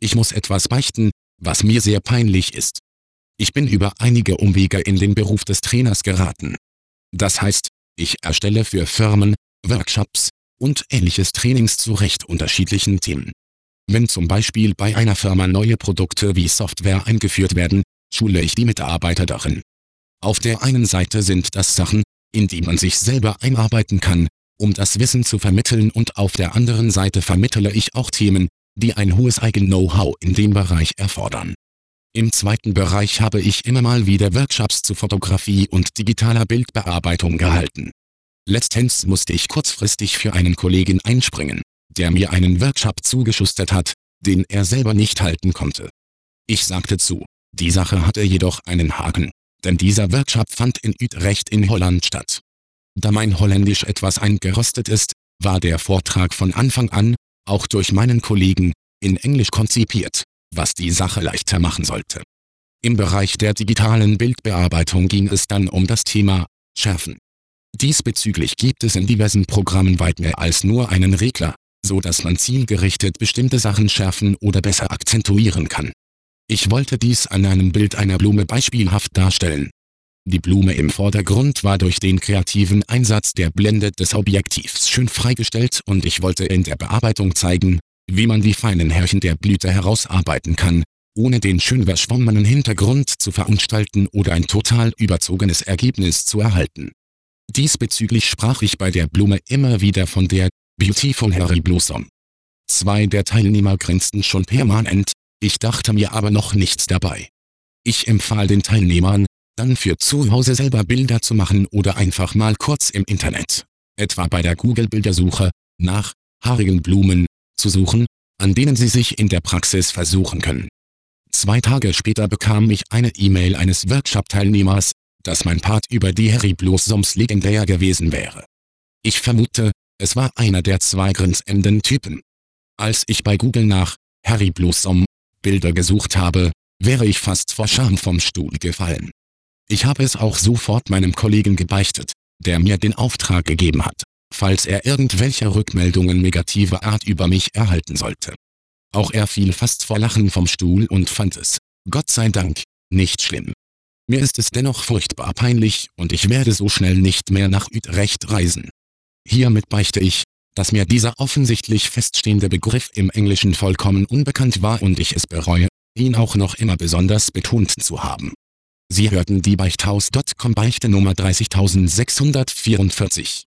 Ich muss etwas beichten, was mir sehr peinlich ist. Ich bin über einige Umwege in den Beruf des Trainers geraten. Das heißt, ich erstelle für Firmen, Workshops und ähnliches Trainings zu recht unterschiedlichen Themen. Wenn zum Beispiel bei einer Firma neue Produkte wie Software eingeführt werden, schule ich die Mitarbeiter darin. Auf der einen Seite sind das Sachen, in die man sich selber einarbeiten kann, um das Wissen zu vermitteln, und auf der anderen Seite vermittle ich auch Themen, die ein hohes Eigen-Know-how in dem Bereich erfordern. Im zweiten Bereich habe ich immer mal wieder Workshops zu Fotografie und digitaler Bildbearbeitung gehalten. Letztens musste ich kurzfristig für einen Kollegen einspringen, der mir einen Workshop zugeschustert hat, den er selber nicht halten konnte. Ich sagte zu. Die Sache hatte jedoch einen Haken, denn dieser Workshop fand in Utrecht in Holland statt. Da mein Holländisch etwas eingerostet ist, war der Vortrag von Anfang an, auch durch meinen Kollegen, in Englisch konzipiert, was die Sache leichter machen sollte. Im Bereich der digitalen Bildbearbeitung ging es dann um das Thema Schärfen. Diesbezüglich gibt es in diversen Programmen weit mehr als nur einen Regler, so dass man zielgerichtet bestimmte Sachen schärfen oder besser akzentuieren kann. Ich wollte dies an einem Bild einer Blume beispielhaft darstellen. Die Blume im Vordergrund war durch den kreativen Einsatz der Blende des Objektivs schön freigestellt, und ich wollte in der Bearbeitung zeigen, wie man die feinen Härchen der Blüte herausarbeiten kann, ohne den schön verschwommenen Hintergrund zu verunstalten oder ein total überzogenes Ergebnis zu erhalten. Diesbezüglich sprach ich bei der Blume immer wieder von der Beautiful Cherry Blossom. Zwei der Teilnehmer grinsten schon permanent, ich dachte mir aber noch nichts dabei. Ich empfahl den Teilnehmern, dann für zu Hause selber Bilder zu machen oder einfach mal kurz im Internet, etwa bei der Google-Bildersuche, nach haarigen Blumen zu suchen, an denen sie sich in der Praxis versuchen können. 2 Tage später bekam ich eine E-Mail eines Workshop-Teilnehmers, dass mein Part über die Cherry Blossoms legendär gewesen wäre. Ich vermute, es war einer der 2 grinsenden Typen. Als ich bei Google nach Cherry Blossom Bilder gesucht habe, wäre ich fast vor Scham vom Stuhl gefallen. Ich habe es auch sofort meinem Kollegen gebeichtet, der mir den Auftrag gegeben hat, falls er irgendwelche Rückmeldungen negativer Art über mich erhalten sollte. Auch er fiel fast vor Lachen vom Stuhl und fand es, Gott sei Dank, nicht schlimm. Mir ist es dennoch furchtbar peinlich, und ich werde so schnell nicht mehr nach Utrecht reisen. Hiermit beichte ich, dass mir dieser offensichtlich feststehende Begriff im Englischen vollkommen unbekannt war und ich es bereue, ihn auch noch immer besonders betont zu haben. Sie hörten die Beichthaus.com Beichte Nummer 30644.